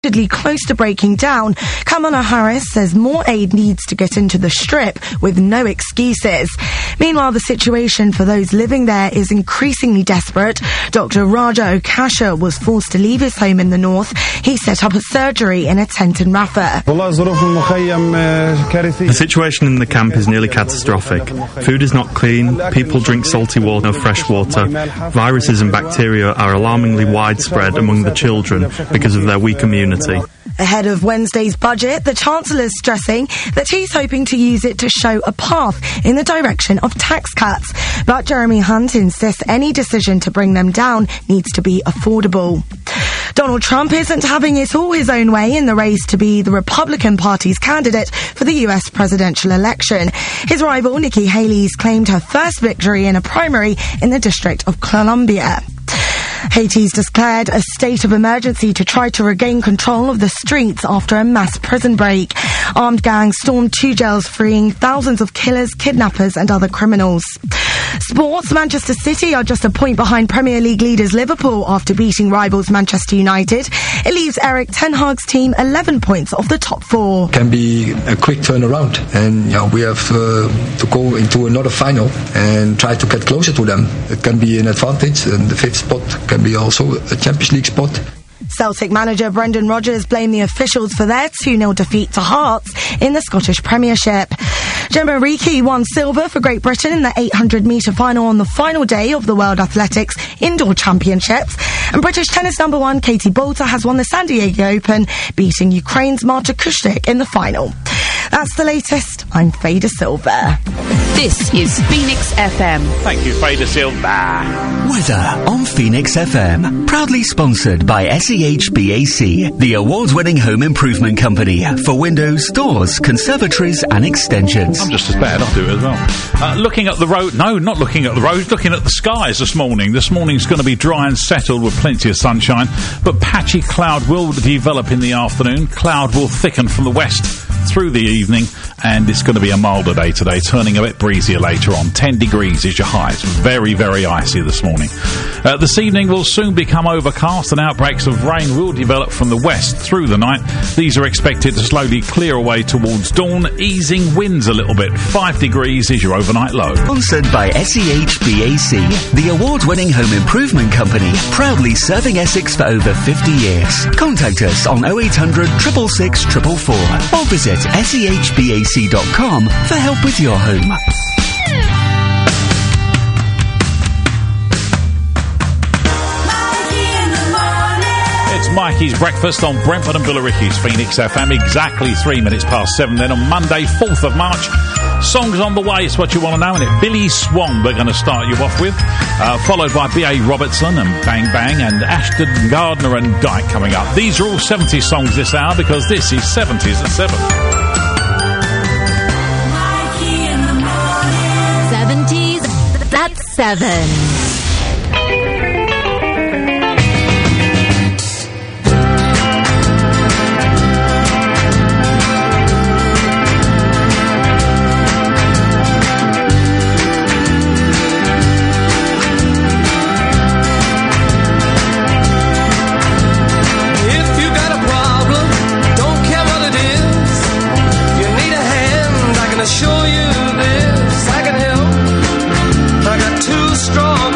close to breaking down, Kamala Harris says more aid needs to get into the Strip with no excuses. Meanwhile, the situation for those living there is increasingly desperate. Dr. Raja Okasha was forced to leave his home in the north. He set up a surgery in a tent in Rafah. The situation in the camp is nearly catastrophic. Food is not clean, people drink salty water, no fresh water. Viruses and bacteria are alarmingly widespread among the children because of their weak immunity. Ahead of Wednesday's budget, the Chancellor is stressing that he's hoping to use it to show a path in the direction of tax cuts. But Jeremy Hunt insists any decision to bring them down needs to be affordable. Donald Trump isn't having it all his own way in the race to be the Republican Party's candidate for the US presidential election. His rival, Nikki Haley's claimed her first victory in a primary in the District of Columbia. Haiti's declared a state of emergency to try to regain control of the streets after a mass prison break. Armed gangs stormed 2 jails, freeing thousands of killers, kidnappers and other criminals. Sports, Manchester City are just a point behind Premier League leaders Liverpool after beating rivals Manchester United. It leaves Eric Ten Hag's team 11 points off the top 4. Can be a quick turnaround, and we have to go into another final and try to get closer to them. It can be an advantage, and the 5th spot can be also a Champions League spot. Celtic manager Brendan Rodgers blamed the officials for their 2-0 defeat to Hearts in the Scottish Premiership. Gemma Reekie won silver for Great Britain in the 800-metre final on the final day of the World Athletics Indoor Championships. And British tennis number 1 Katie Boulter has won the San Diego Open, beating Ukraine's Marta Kushnik in the final. That's the latest. I'm Faye De Silva. This is Phoenix FM. Thank you, Faye De Silva. Weather on Phoenix FM. Proudly sponsored by SEHBAC, the award-winning home improvement company for windows, doors, conservatories and extensions. I'm just as bad, I'll do it as well. Looking at the road, no, not looking at the roads, looking at the skies this morning. This morning's going to be dry and settled with plenty of sunshine, but patchy cloud will develop in the afternoon. Cloud will thicken from the west through the evening, and it's going to be a milder day today, turning a bit breezier later on. 10 degrees is your high. It's very, very icy this morning. This evening will soon become overcast, and outbreaks of rain will develop from the west through the night. These are expected to slowly clear away towards dawn, easing winds a little bit. 5 degrees is your overnight low. Sponsored by SEHBAC, the award-winning home improvement company, proudly serving Essex for over 50 years. Contact us on 0800 666 444 or visit SEHBAC.com for help with your home. It's Mikey's Breakfast on Brentford and Billericay's Phoenix FM, exactly 3 minutes past 7 then on Monday, 4th of March. Songs on the way, it's what you want to know, and it Billy Swan we're going to start you off with, followed by B.A. Robertson and Bang Bang and Ashton Gardner and Dyke coming up. These are all 70s songs this hour because this is 70s at 7. 70s at 7. Show you this, I can help. I got 2 strong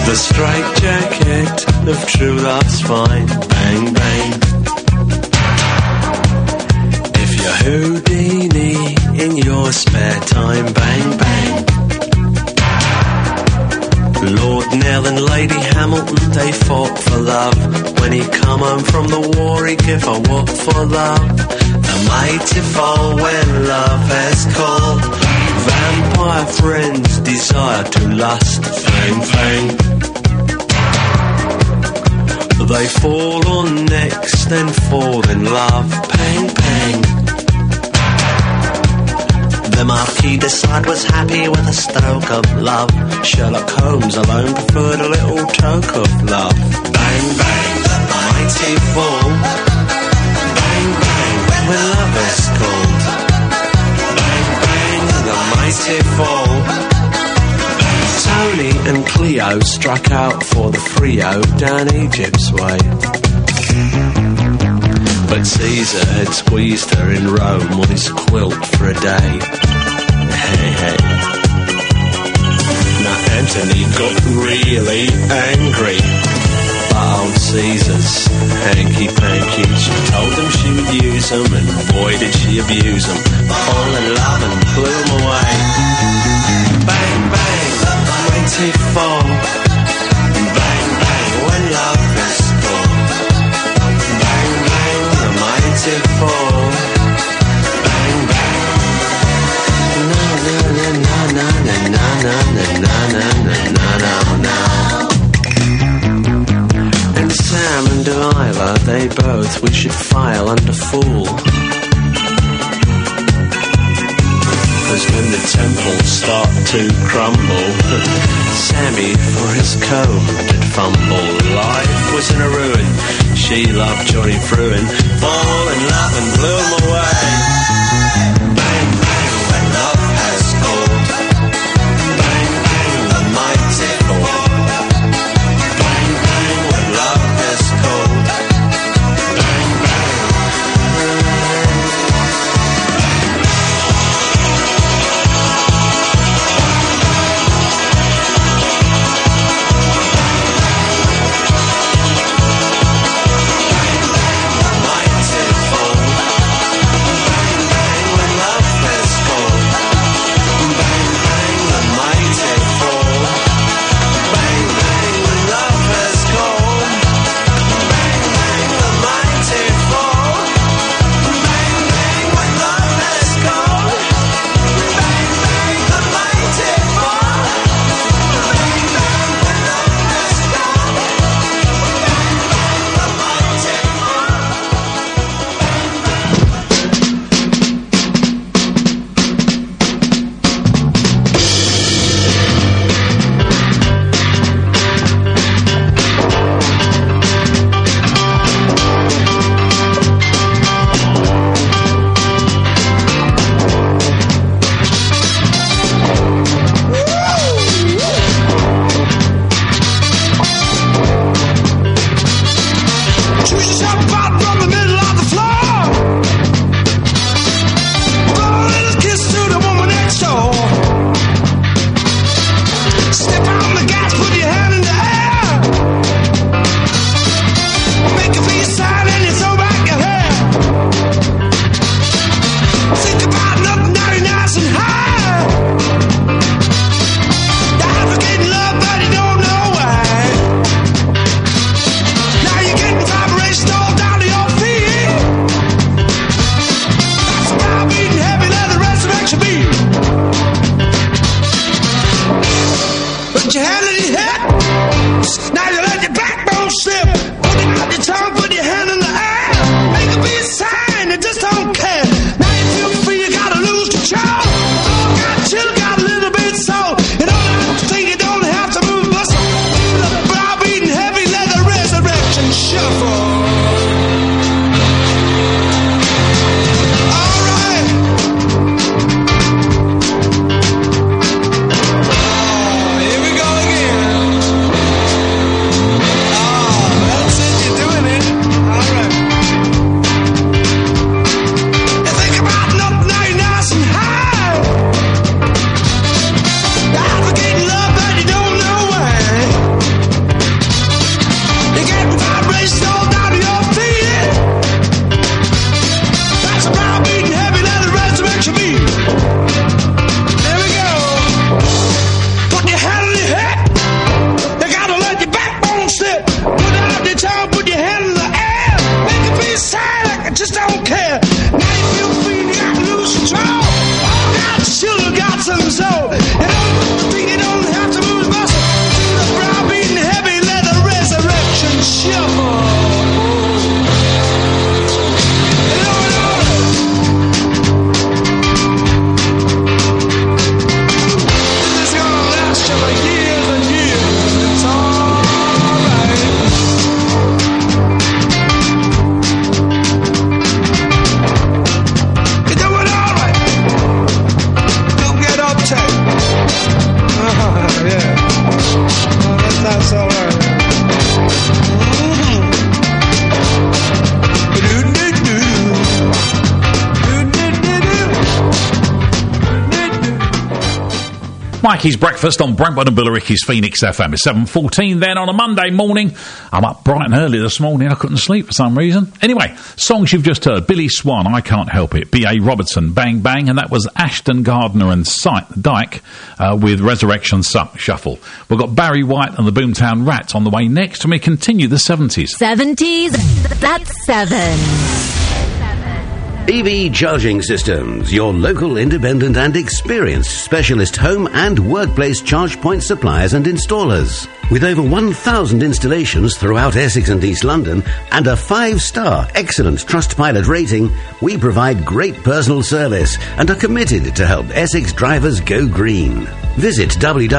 The straitjacket of true love's fine. Bang, bang. If you're Houdini in your spare time. Bang, bang. Lord Nell and Lady Hamilton, they fought for love. When he come home from the war, he give a whoop for love. The mighty fall when love has called. Vampire friends desire to lust. Bang, bang. They fall on necks, then fall in love. Pang, pang. The Marquis de Sade was happy with a stroke of love. Sherlock Holmes alone preferred a little toke of love. Bang, bang, the mighty fall. Bang, bang, when love is called. Bang, bang, the mighty fall. Tony and Cleo struck out for the Frio down Egypt's way. But Caesar had squeezed her in Rome on his quilt for a day. Hey, hey. Now Antony got really angry. But old Caesar's hanky-panky, she told him she would use him, and boy did she abuse him. Fall in love and blew him away. Bang, bang, the mighty fall. Bang, bang, when love is called. Bang, bang, the mighty fall. Bang, bang. Na na na na na na na na na na na. And Sam and Delilah, they both we should file under fool. Cause when the temples start to crumble, Sammy for his comb did fumble. Life was in a ruin, she loved Johnny Fruin. Fall in love and blew him away. Bang, bang, when love has called. Bang, bang, the mighty fall. Bang, bang, when love has called. Bang, bang. Here we go again. Mikey's Breakfast on Brentwood and Billericay's Phoenix FM. It's 7:14 then on a Monday morning. I'm up bright and early this morning. I couldn't sleep for some reason. Anyway, songs you've just heard. Billy Swan, I Can't Help It. B.A. Robertson, Bang Bang. And that was Ashton Gardner and Dyke with Resurrection Shuffle. We've got Barry White and the Boomtown Rats on the way next, and we continue the 70s. 70s, that's 7. EV Charging Systems, your local independent and experienced specialist home and workplace charge point suppliers and installers. With over 1,000 installations throughout Essex and East London and a 5-star excellent Trustpilot rating, we provide great personal service and are committed to help Essex drivers go green. Visit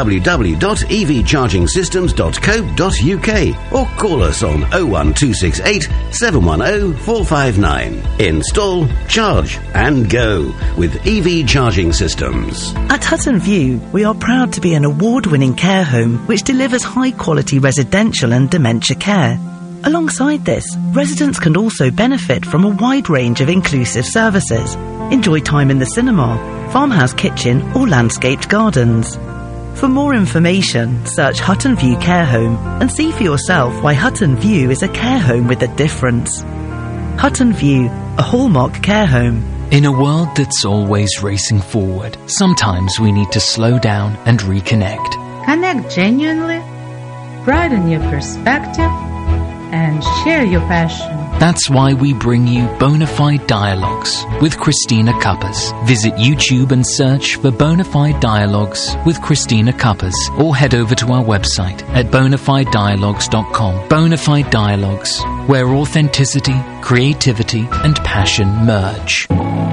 www.evchargingsystems.co.uk or call us on 01268 710 459. Install, charge and go with EV Charging Systems. At Hutton View, we are proud to be an award-winning care home which delivers high-quality residential and dementia care. Alongside this, residents can also benefit from a wide range of inclusive services. Enjoy time in the cinema, farmhouse kitchen or landscaped gardens. For more information, search Hutton View Care Home and see for yourself why Hutton View is a care home with a difference. Hutton View, a hallmark care home. In a world that's always racing forward, sometimes we need to slow down and reconnect. Connect genuinely, broaden your perspective, and share your passion. That's why we bring you Bonafide Dialogues with Christina Cuppers. Visit YouTube and search for Bonafide Dialogues with Christina Cuppers, or head over to our website at bonafidedialogues.com. Bonafide Dialogues, where authenticity, creativity and passion merge.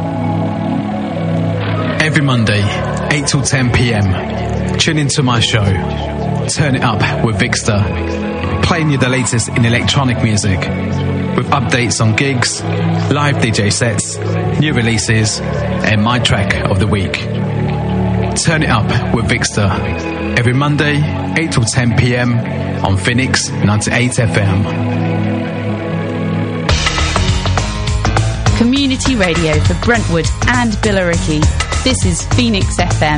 Every Monday, 8 till 10 p.m, tune into my show, Turn It Up with Vixter, playing you the latest in electronic music, with updates on gigs, live DJ sets, new releases, and my track of the week. Turn It Up with Vixter, every Monday, 8 till 10 p.m. on Phoenix 98 FM. Community radio for Brentwood and Billericay. This is Phoenix FM.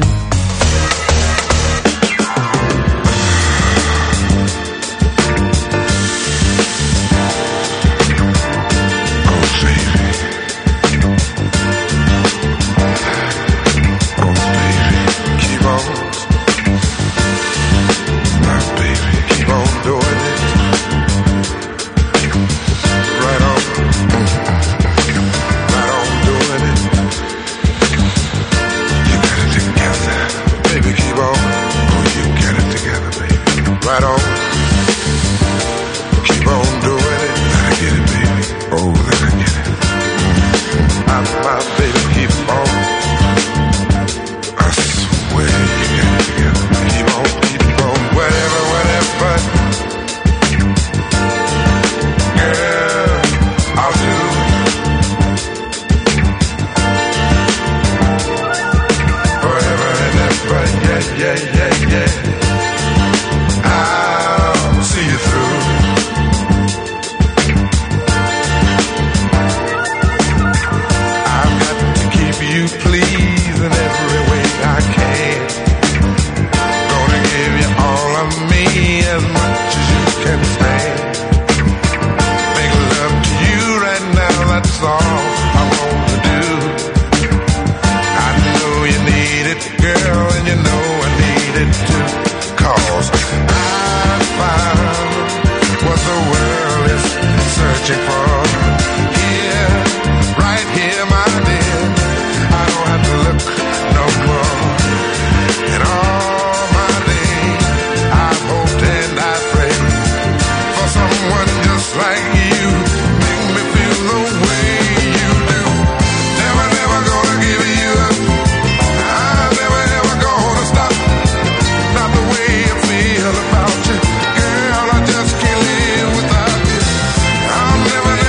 Never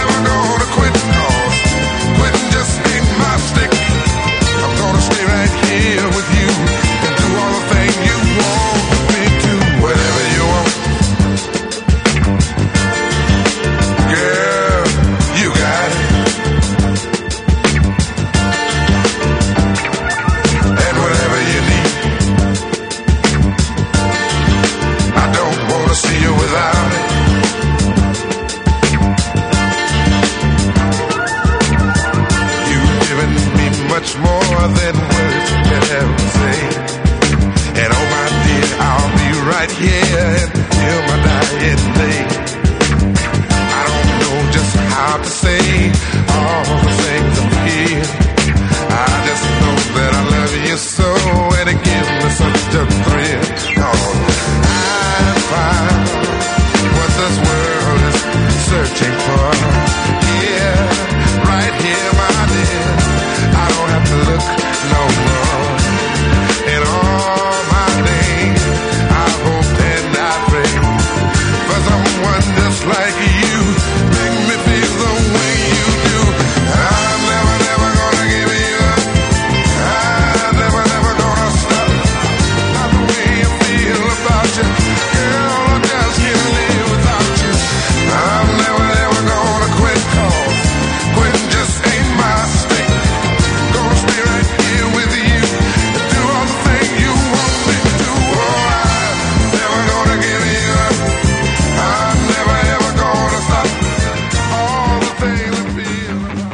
here and hear my dying day. I don't know just how to say all the things I feel. I just know that I love you so, and it gives me such a thrill. Oh, I found what this world is searching for. Yeah, right here, my dear. I don't have to look no more. In all my days, I hope and I pray for someone just like you. Make me feel the way you do. I'm never, never gonna give you up. I'm never, never gonna stop. Not the way you feel about you. Girl, I just can't live without you. I'm never, never gonna quit, 'cause quitting just ain't my state. Gonna stay right here with you and do all the things you want me to do. Oh, I'm never gonna give you up. I'm never, ever gonna stop. All the things I feel.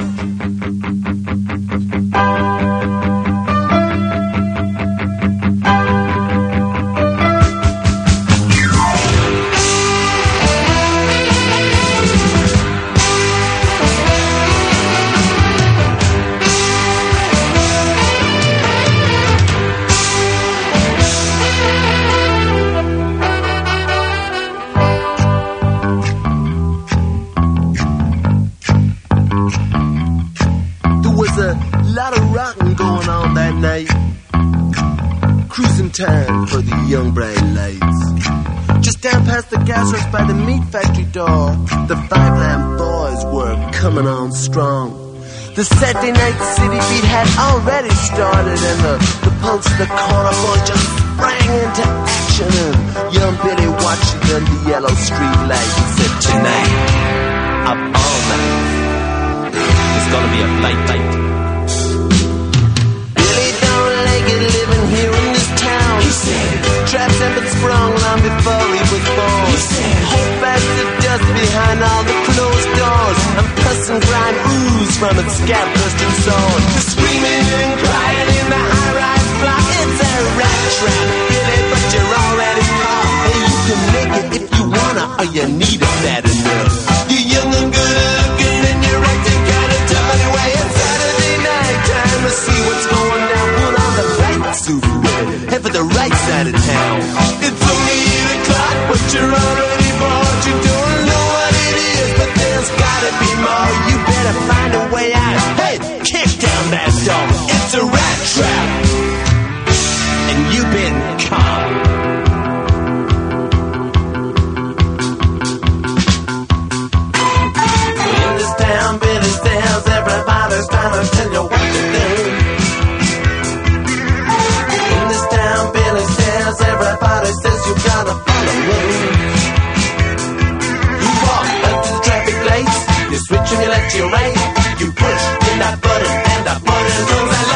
There was a lot of rocking going on that night. Cruising time for the young bright lights. Just down past the gas house by the meat factory door, the Five Lamb Boys were coming on strong. The Saturday night city beat had already started, and the punks of the corner boys just sprang into action. And young Billy watched it under yellow street light and said, "Tonight, up all night, it's gonna be a flight night." Billy don't like it living here in this town. He said, trapped and been sprung long before he was born. He said, hold fast the dust behind all the closed doors, and pus and grime ooze from its scab-crusted sword. The screaming and crying in the high-rise block, it's a rat trap, Billy, but you're already caught. And you can make it if you wanna, or you need it bad enough. You're young and good looking, and you're acting kinda tough anyway. It's Saturday night, time to see what's going down. Put on the right suit, head for the right side of town. It's only 8 o'clock, but you're already bored. You don't know what it is, but there's gotta be more. You better find a way out. Hey, kick down that door. It's a rat trap, and you've been caught. In this town, Billy says everybody's trying to tell you what to do. In this town, Billy says everybody says you gotta follow rules. You walk up to the traffic lights, you switch and you let you right. You push in that button and that button goes alive.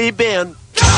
we been?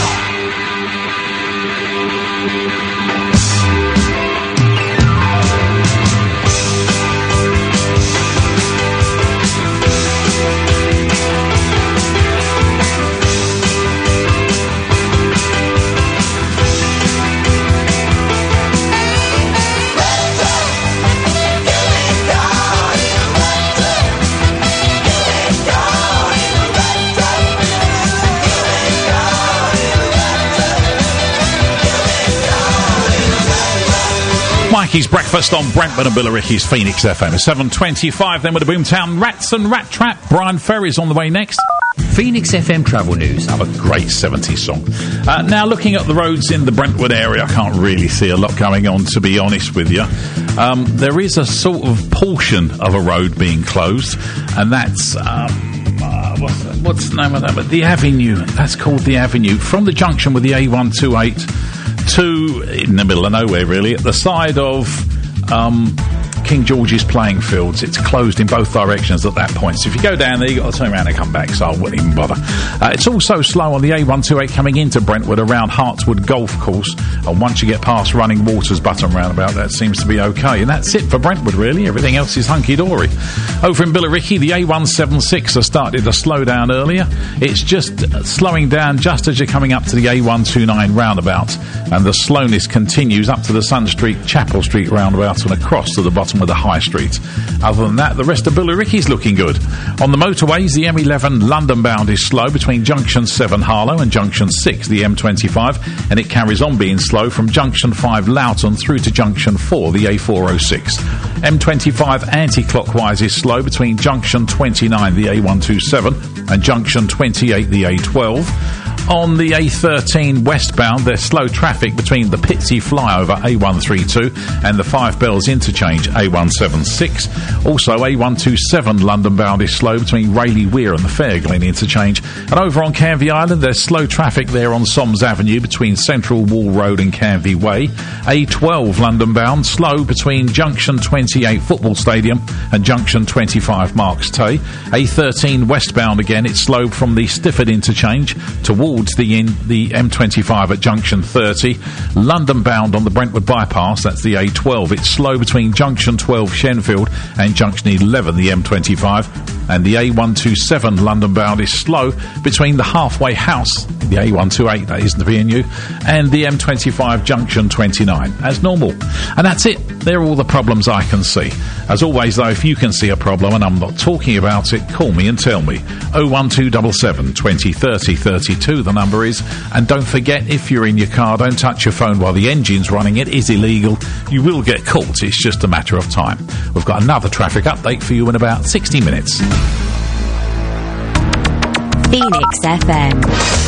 Mikey's Breakfast on Brentford and Billericay's Phoenix FM. 7:25 then with the Boomtown Rats and Rat Trap. Brian Ferry's on the way next. Phoenix FM travel news. Have a great 70s song. Now, looking at the roads in the Brentwood area, I can't really see a lot going on, to be honest with you. There is a sort of portion of a road being closed, and that's... what's the name of that? The Avenue. That's called the Avenue. From the junction with the A128 to in the middle of nowhere, really, at the side of King George's playing fields. It's closed in both directions at that point. So if you go down there, you've got to turn around and come back, so I wouldn't even bother. It's also slow on the A128 coming into Brentwood around Hartswood Golf Course. And once you get past Running Waters Button roundabout, that seems to be okay. And that's it for Brentwood, really. Everything else is hunky-dory. Over in Billericay, the A176 has started to slow down earlier. It's just slowing down just as you're coming up to the A129 roundabout. And the slowness continues up to the Sun Street, Chapel Street roundabout and across to the bottom of the High Street. Other than that, the rest of Billericay's looking good. On the motorways, the M11 London bound is slow between Junction 7 Harlow and Junction 6, the M25, and it carries on being slow from Junction 5 Loughton through to Junction 4, the A406. M25 anti-clockwise is slow between Junction 29, the A127, and Junction 28, the A12. On the A13 westbound, there's slow traffic between the Pitsea flyover A132 and the Five Bells interchange A176. Also, A127 London bound is slow between Rayleigh Weir and the Fairglen interchange. And over on Canvey Island, there's slow traffic there on Soms Avenue between Central Wall Road and Canvey Way. A12 London bound, slow between Junction 28 Football Stadium and Junction 25 Marks Tay. A13 westbound again, it's slow from the Stifford interchange towards the M25 at Junction 30. London bound on the Brentwood bypass, that's the A12. It's slow between Junction 12 Shenfield and Junction 11, the M25. And the A127 London bound is slow between the Halfway House, the A128, that is the VNU, and the M25 Junction 29, as normal. And that's it. They're all the problems I can see. As always, though, if you can see a problem and I'm not talking about it, call me and tell me. 01277 20 30 32, the number is. And don't forget, if you're in your car, don't touch your phone while the engine's running. It is illegal. You will get caught. It's just a matter of time. We've got another traffic update for you in about 60 minutes. Phoenix FM.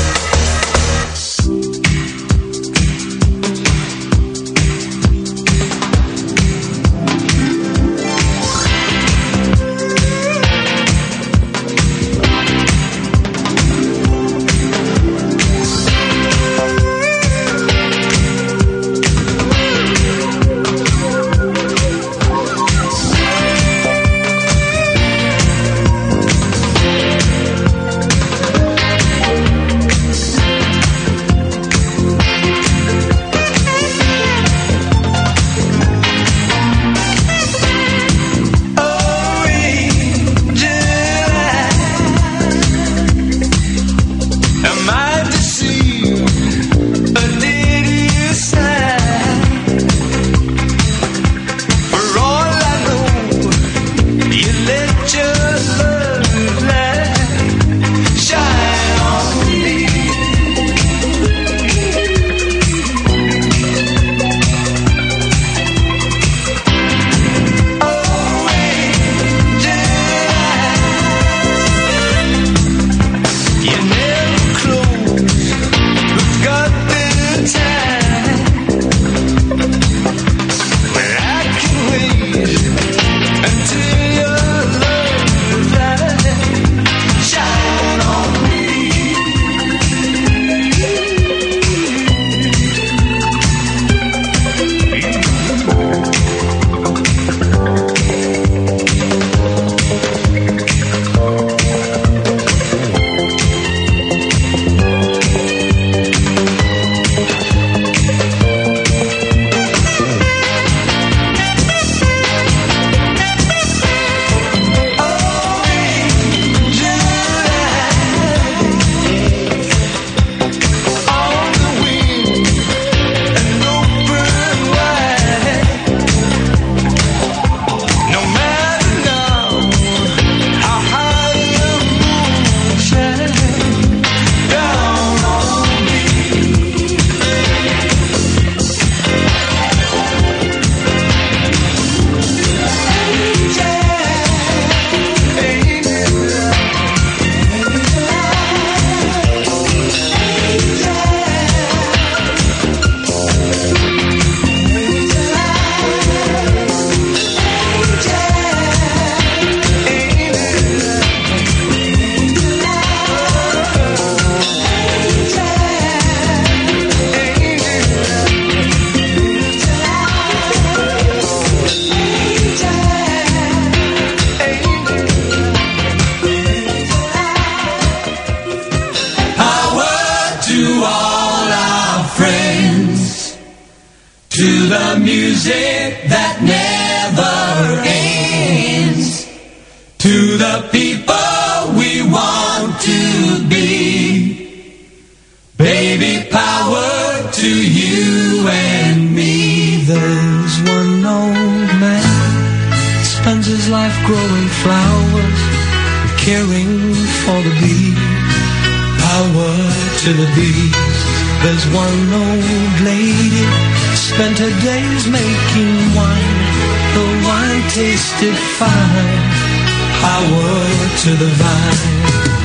to all our friends, to the music that never ends, to the people we want to be. Baby, power to you and me. There's one old man, spends his life growing flowers, caring for the bees. Power to the bees. There's one old lady, spent her days making wine. The wine tasted fine. Power to the vine.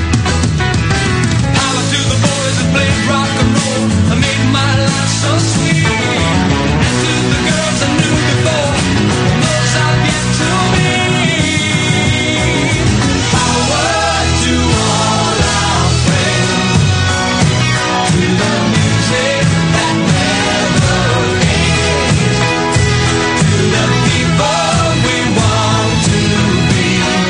Power to the boys that played rock and roll, that made my life so sweet. And to the girls I knew before, and those I've yet to meet. Power to all our friends, to the music that never ends, to the people we want to be.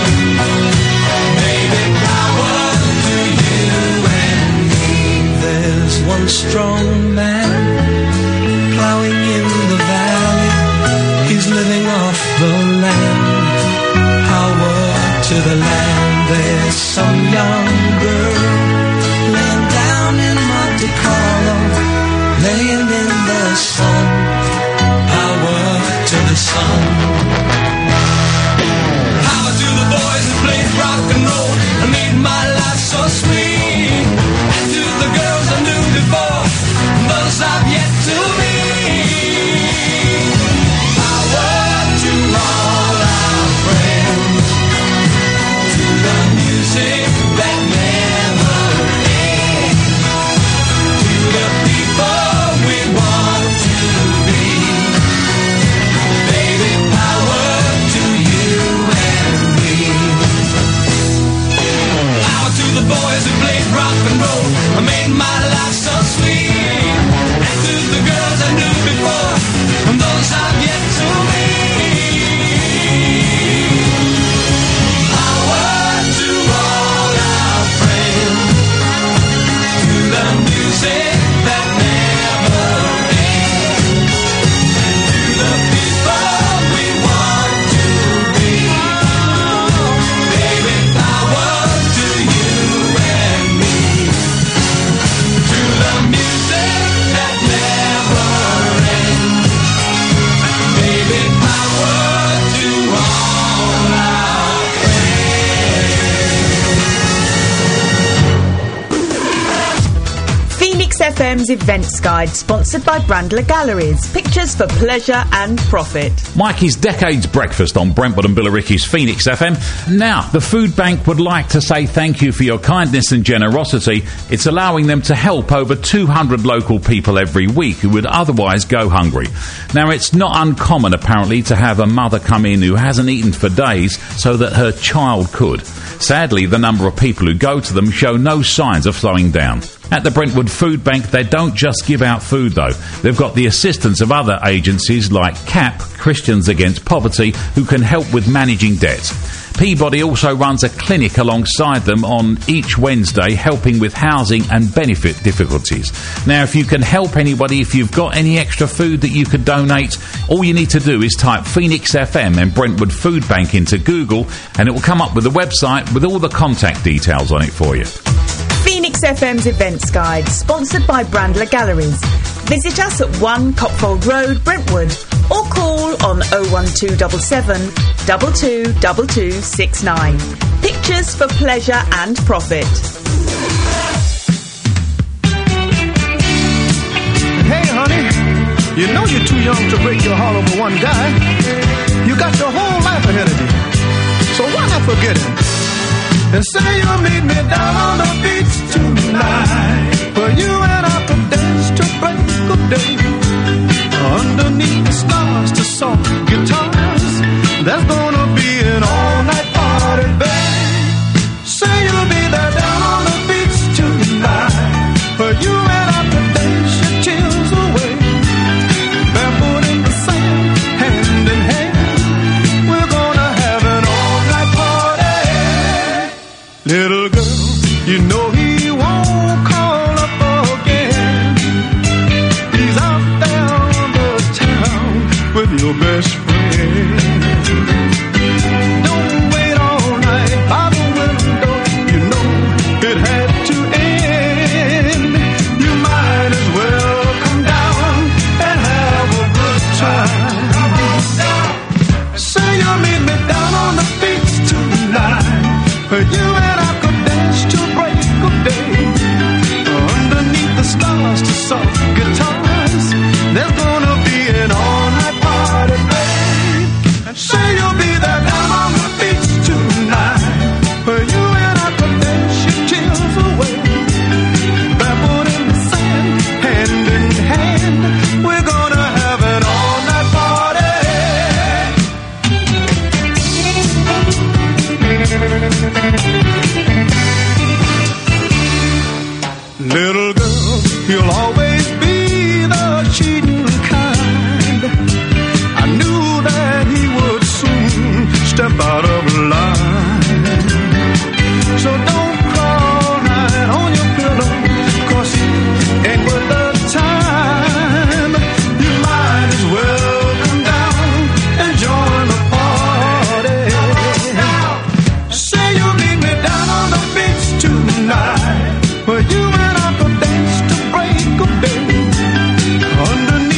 Baby, power to you and me. There's one strong man plowing in the valley. He's living off the land. Power to the land. There's some young girl laying down in Monte Carlo, laying in the sun. Power to the sun. Power to the boys that played rock and roll and made my life so sweet. And to the girls I knew before, and those I've yet to meet. Power to all our friends, to the music that never ends, to the people we want to be. Baby, power to you and me. Power to the boys who played rock and roll and made my life so sweet. And to the girls I knew before, and those I've yet to meet. Power to all our friends, to the music that never ends, and to the people we want to be. Baby, power to you and me, to the music that never ends. Baby, power to all our Phoenix FM's Events Guide, sponsored by Brandler Galleries. Pictures for pleasure and profit. Mikey's Decades Breakfast on Brentwood and Billericay's Phoenix FM. Now, the food bank would like to say thank you for your kindness and generosity. It's allowing them to help over 200 local people every week who would otherwise go hungry. Now, it's not uncommon, apparently, to have a mother come in who hasn't eaten for days so that her child could. Sadly, the number of people who go to them show no signs of slowing down. At the Brentwood Food Bank, they don't just give out food, though. They've got the assistance of other agencies like CAP, Christians Against Poverty, who can help with managing debts. Peabody also runs a clinic alongside them on each Wednesday, helping with housing and benefit difficulties. Now, if you can help anybody, if you've got any extra food that you could donate, all you need to do is type Phoenix FM and Brentwood Food Bank into Google, and it will come up with a website with all the contact details on it for you. Phoenix FM's Events Guide, sponsored by Brandler Galleries. Visit us at 1 Copfold Road, Brentwood, or call on 01277 222269. Pictures for pleasure and profit. Hey, honey, you know you're too young to break your heart over one guy. You got your whole life ahead of you, so why not forget it? And say you'll meet me down on the beach tonight, where you and I could dance to break of day, underneath the stars to soft guitars. There's gonna be an all-night party, babe. Say you'll be there down on the beach tonight, where you and I could dance your chills away, barefoot in the sand, hand in hand. We're gonna have an all-night party. Little girl, you know he won't call up again. Little girl, you'll always be the cheating kind. I knew that he would soon step out of line. So don't crawl right on your pillow, 'cause he ain't worth the time. You might as well come down and join the party. Say you'll meet me down on the beach tonight, where you and I could dance to break of day. Underneath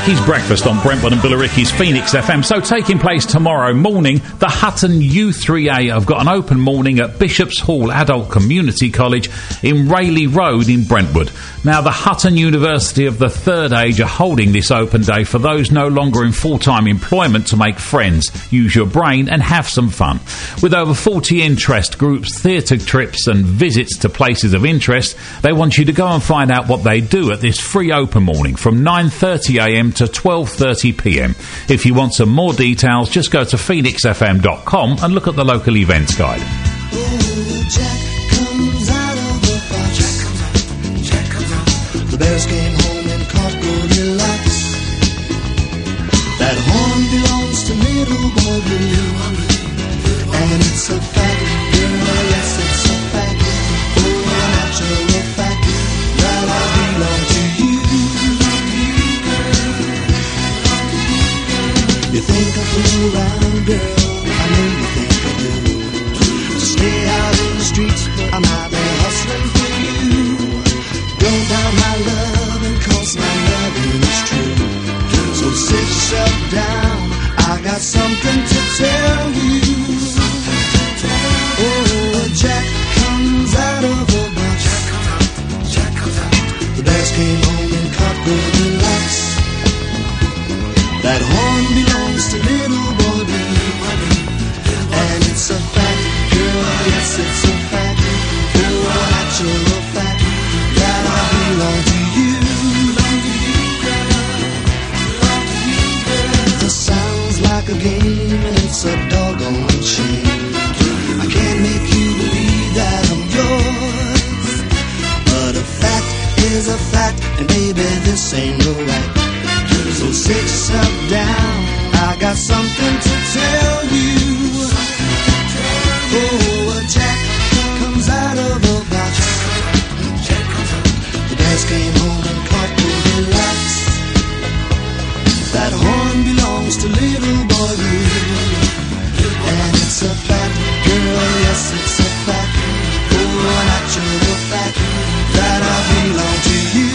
Mackie's Breakfast on Brentwood and Billericay's Phoenix FM. So taking place tomorrow morning, the Hutton U3A have got an open morning at Bishop's Hall Adult Community College in Rayleigh Road in Brentwood. Now, the Hutton University of the Third Age are holding this open day for those no longer in full-time employment to make friends, use your brain and have some fun. With over 40 interest groups, theatre trips and visits to places of interest, they want you to go and find out what they do at this free open morning from 9:30am to 12:30pm. If you want some more details, just go to phoenixfm.com and look at the local events guide. The bears came home and caught Goldilocks. That horn belongs to little boy Blue, and it's a fact, girl, yes, it's a fact. Oh, a natural fact that I belong to you. You think I fool around, girl? I know you think I do. To stay out in the streets, I'm out there hustling for you. Don't doubt my love, and cause my loving is true. So sit yourself down, I got something to tell you. Oh, Jack comes out of a box. The bears came home and caught Goldilocks. That horn belongs to little boy Blue, and it's a fact, girl, yes, it's a fact. Oh, a natural fact that I belong to you. This sounds like a game and it's a doggone shame. I can't make you believe that I'm yours, but a fact is a fact, and baby, this ain't no act. So sit yourself down, I got something to tell you. Oh, a Jack comes out of a box. The bears came home and caught Goldilocks. That horn belongs to little boy Blue, and it's a fact, girl, yes, it's a fact. Oh, a natural fact that I belong to you.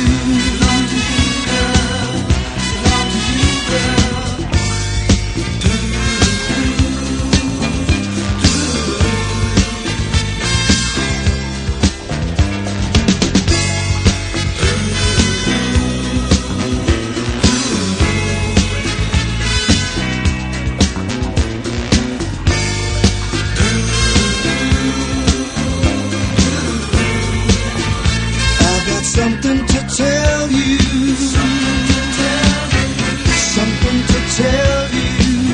Something to tell you. Something to tell you.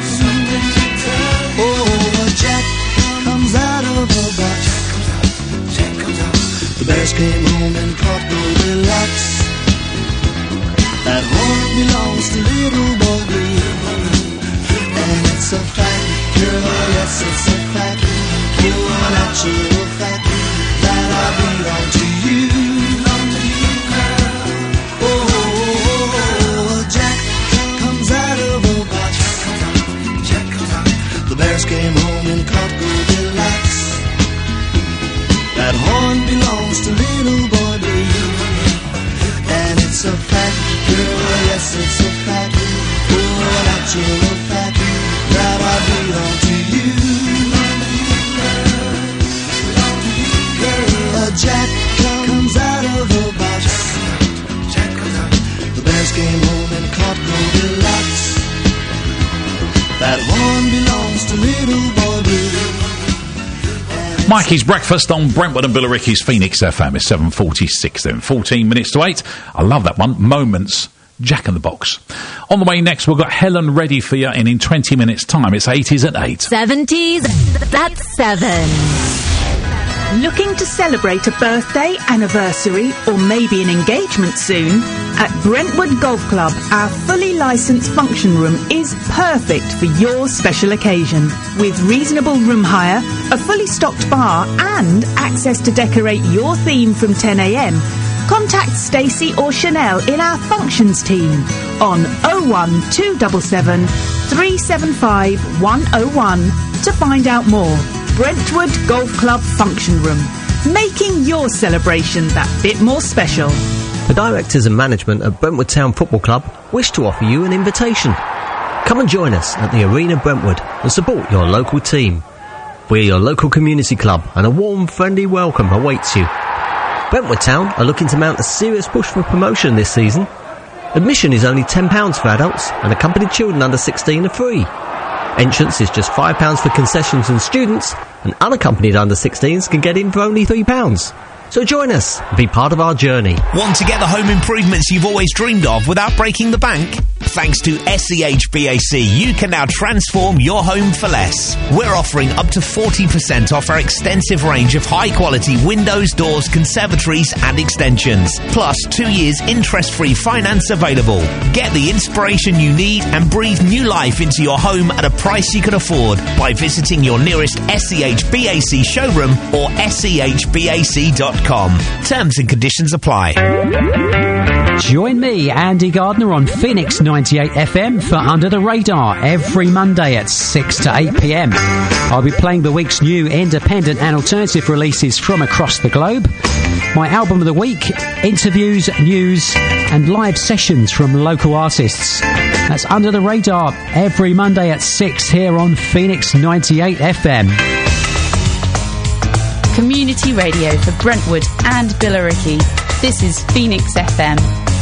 Oh, a Jack comes out of a box. The bears came home and caught Goldilocks. That horn belongs to little boy Blue, and it's a fact, girl, yes, it's a fact. Oh, a natural fact that I belong to you. The bears came home and caught Goldilocks. That horn belongs to little boy Blue, and it's a fact, girl, yes, it's a fact. Oh, a natural fact that I belong to you. A Jack comes out of a box. The bears came home and caught Goldilocks. That horn belongs to little boy Blue. Mikey's Breakfast on Brentwood and Billericay's Phoenix FM is 7:46 then, 14 minutes to 8. I love that one. Moments, Jack in the Box. On the way next, we've got Helen ready for you, and in 20 minutes' time, it's 80s at 8. 70s, that's 7. Looking to celebrate a birthday, anniversary, or maybe an engagement soon? At Brentwood Golf Club, our fully licensed function room is perfect for your special occasion. With reasonable room hire, a fully stocked bar, and access to decorate your theme from 10 a.m, contact Stacey or Chanel in our functions team on 01277 375 101 to find out more. Brentwood Golf Club Function Room, making your celebration that bit more special. The directors and management at Brentwood Town Football Club wish to offer you an invitation. Come and join us at the Arena Brentwood and support your local team. We're your local community club and a warm, friendly welcome awaits you. Brentwood Town are looking to mount a serious push for promotion this season. Admission is only £10 for adults and accompanied children under 16 are free. Entrance is just £5 for concessions and students, and unaccompanied under 16s can get in for only £3. So join us and be part of our journey. Want to get the home improvements you've always dreamed of without breaking the bank? Thanks to SEHBAC, you can now transform your home for less. We're offering up to 40% off our extensive range of high-quality windows, doors, conservatories and extensions. Plus 2 years interest-free finance available. Get the inspiration you need and breathe new life into your home at a price you can afford by visiting your nearest SEHBAC showroom or SEHBAC.com. Terms and conditions apply. Join me, Andy Gardner, on Phoenix 98 FM for Under the Radar every Monday at 6 to 8 p.m. I'll be playing the week's new independent and alternative releases from across the globe, my album of the week, interviews, news and live sessions from local artists. That's Under the Radar every Monday at 6 here on Phoenix 98 FM. Community radio for Brentwood and Billericay. This is Phoenix FM.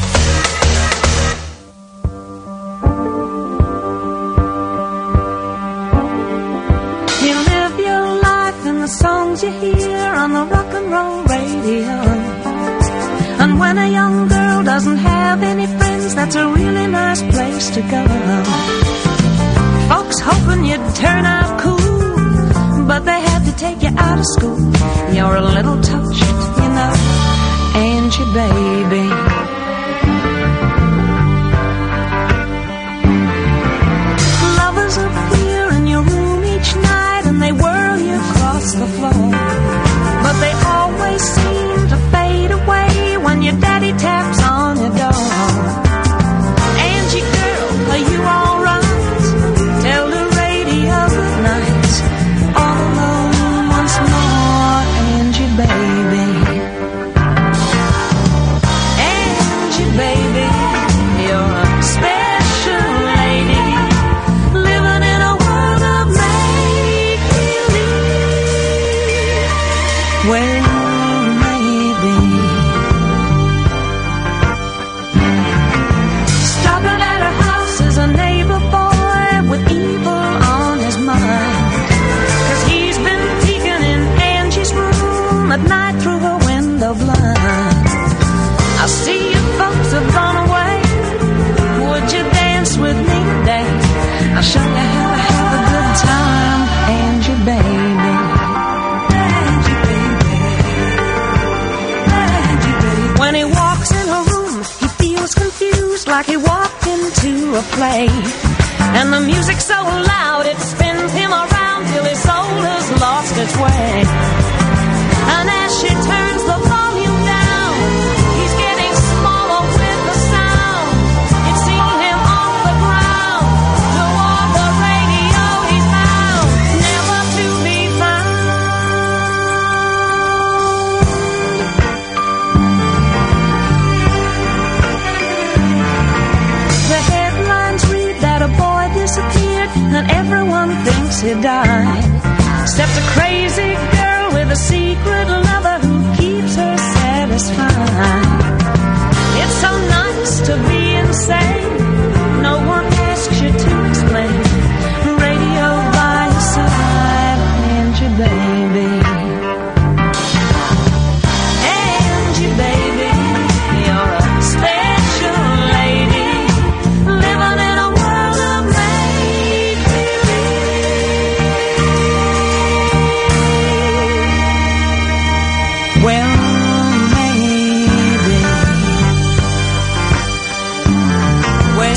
You live your life in the songs you hear on the rock and roll radio. And when a young girl doesn't have any friends, that's a really nice place to go. Folks hoping you'd turn out cool, but they had to take you out of school. You're a little touched, you know, Angie, baby. Lovers appear in your room each night and they whirl you across the floor, but they always seem to fade away when your daddy taps on your door. Angie, girl, are you alright? Tell the radio good night. All alone once more, Angie, baby. Angie, baby, you're a special lady, living in a world of make-believe. Well, maybe stopping at her house is a neighbor boy with evil on his mind, 'cause he's been peeking in Angie's room at night through her window blind. I see you folks have gone away. Would you dance with me today? I'll show you how to have a good time, Angie, baby. Angie, baby. Angie, baby. When he walks in her room, he feels confused, like he walked into a play. And the music's so loud it spins him around till his soul has lost its way. And as she turns the volume down, he's getting smaller with the sound. You've seen him off the ground, toward the radio he's bound, never to be found. The headlines read that a boy disappeared and everyone thinks he died, except a crazy girl with a secret lover who keeps her satisfied. It's so nice to be insane, no one asks you to explain. Radio by your side, Angie, baby. Angie, baby, you're a special lady, living in a world of make-believe. Well, maybe. Well,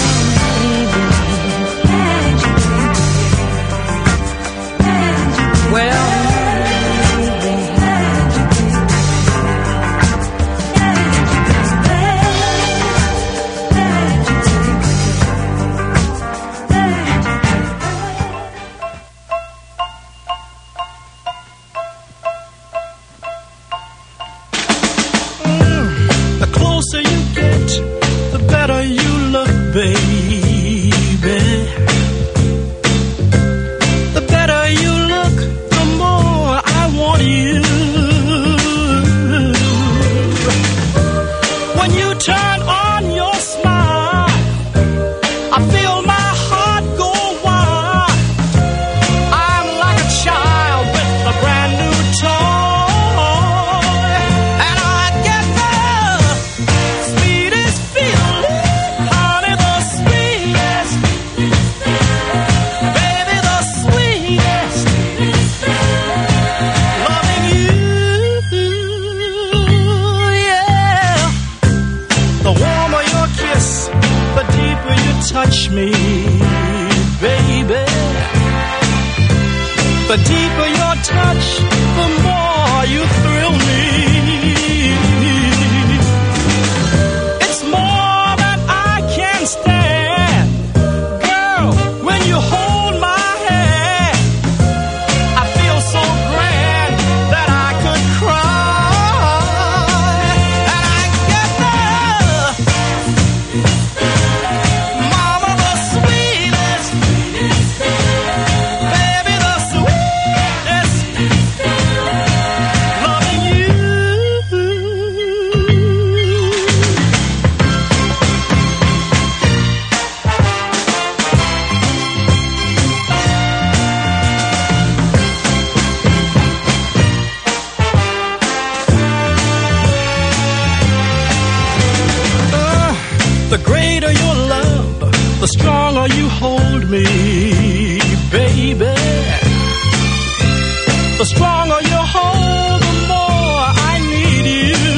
The deeper your touch, the more you thrill me. It's more than I can stand. Girl, when you hold my hand, I feel so grand that I could cry. And I get the mama, the sweetest, baby, the sweetest, loving you. The greater your love, the stronger you hold me, baby. The stronger you hold, the more I need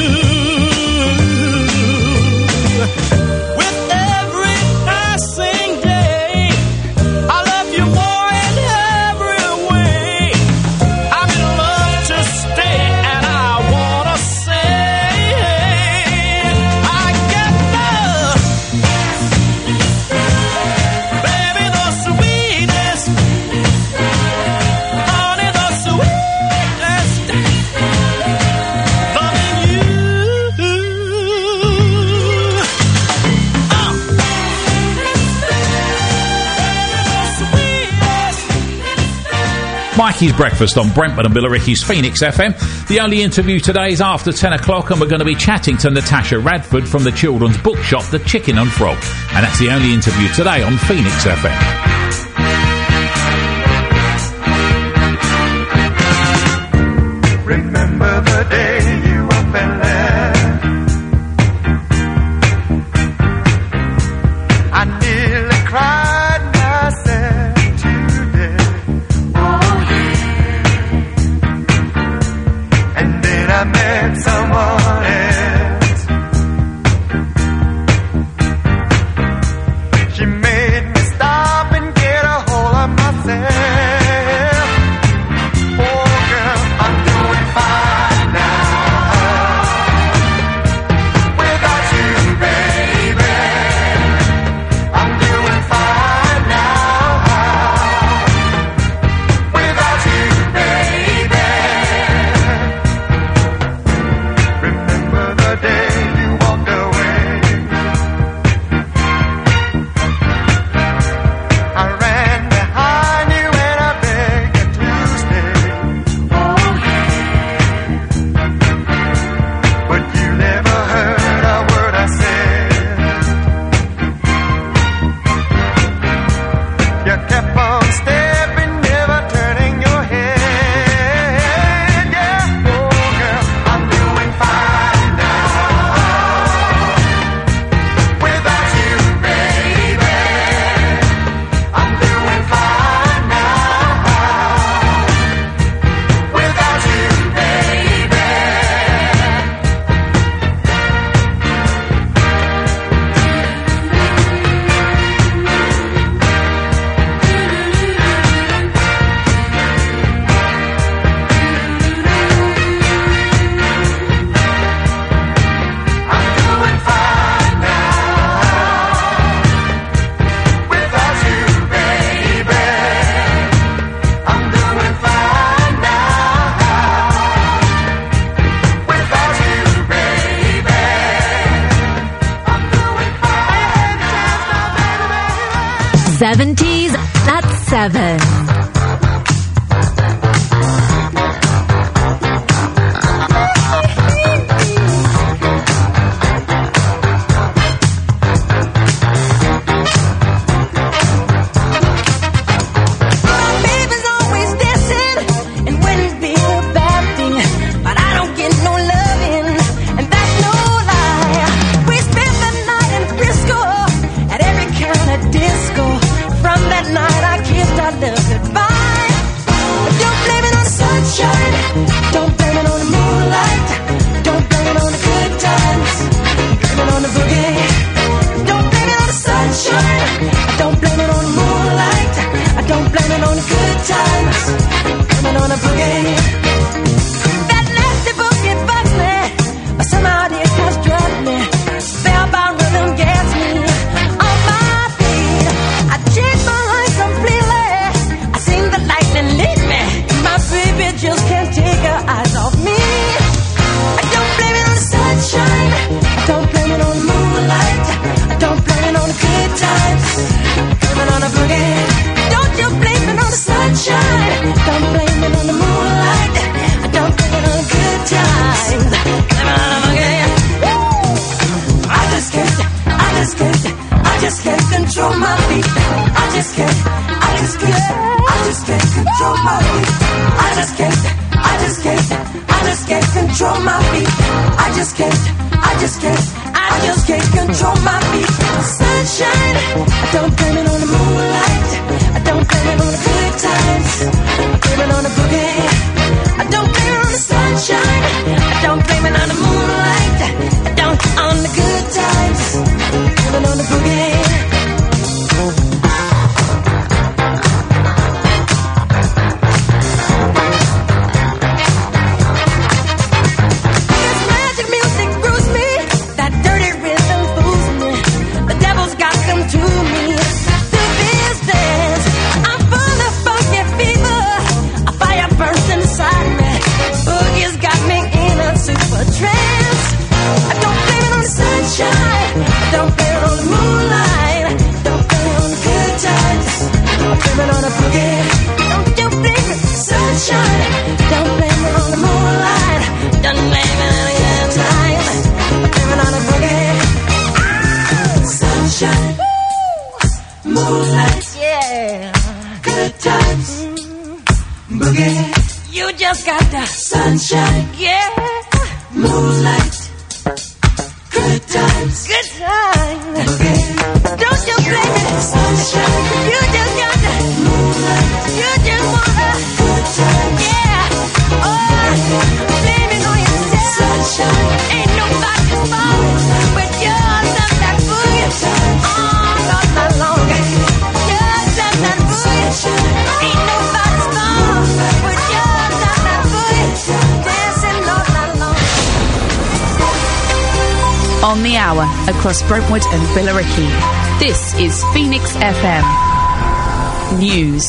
you. With every passing day, I love you more in every way. I'm in love to stay, and I wanna say, I get love. Baby, the sweetest, honey, the sweetest, loving you. Mikey's Breakfast on Brentford and Billericay's Phoenix FM. The only interview today is after 10 o'clock, and we're going to be chatting to Natasha Radford from the children's bookshop, The Chicken and Frog. And that's the only interview today on Phoenix FM. Remember the day you up and left. I nearly cried myself to death. Oh yeah. And then I met someone else. She made me stop and get a hold of myself. Oh girl, I'm doing fine now. Without you, baby, I'm doing fine now. Without you, baby. Remember the day you walked away. I ran behind you and I begged you to stay. Oh yeah. But you never heard a word I said. You kept on stepping, never turning your head. Yeah, oh girl, I'm doing fine now. Without you, baby, I'm doing fine now. Without you, baby. I'm doing fine now. Without you, baby. I'm doing fine now. Without you, baby. I'm doing fine now. 70s at 7. Baby's always dancing and wouldn't be a bad thing, but I don't get no loving, and that's no lie. We spent the night in Frisco at every kind of disco. From that night I kissed our love goodbye. control my feet. I just can't control my feet. I just can't control my feet. Sunshine, I don't blame it on the moonlight. I don't blame it on the good times. I blame it on the boogie. I don't blame it on the sunshine. I don't blame it on the moonlight. I don't on the good times. I blame it on the boogie. You just got the sunshine, yeah. Moonlight, good times, boogie. Don't you blame it, sunshine. You just got the moonlight. You just want the good times, yeah. Oh, blame it on yourself, sunshine. Ain't nobody falling, but you're just that boogie. All night long, you're just that boogie. Ain't nobody's falling, but you're just that boogie. Dancing all night long. On the hour, across Brentwood and Billericay, this is Phoenix FM News.